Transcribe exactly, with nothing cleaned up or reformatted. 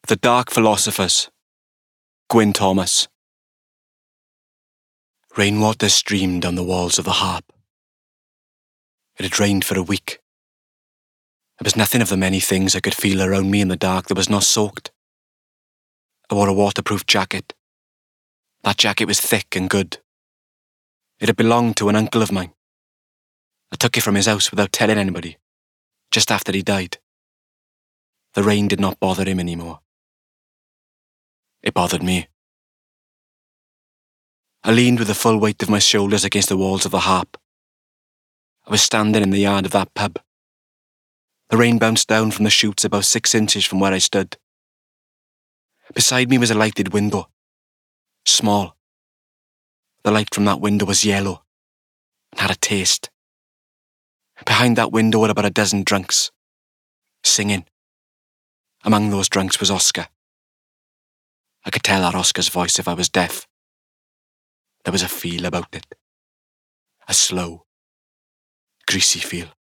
The Dark Philosophers, Gwyn Thomas. Rainwater streamed down the walls of the harp. It had rained for a week. There was nothing of the many things I could feel around me in the dark that was not soaked. I wore a waterproof jacket. That jacket was thick and good. It had belonged to an uncle of mine. I took it from his house without telling anybody, just after he died. The rain did not bother him anymore. It bothered me. I leaned with the full weight of my shoulders against the walls of the harp. I was standing in the yard of that pub. The rain bounced down from the chutes about six inches from where I stood. Beside me was a lighted window, small. The light from that window was yellow and had a taste. Behind that window were about a dozen drunks, singing. Among those drunks was Oscar. I could tell that Oscar's voice if I was deaf. There was a feel about it. A slow, greasy feel.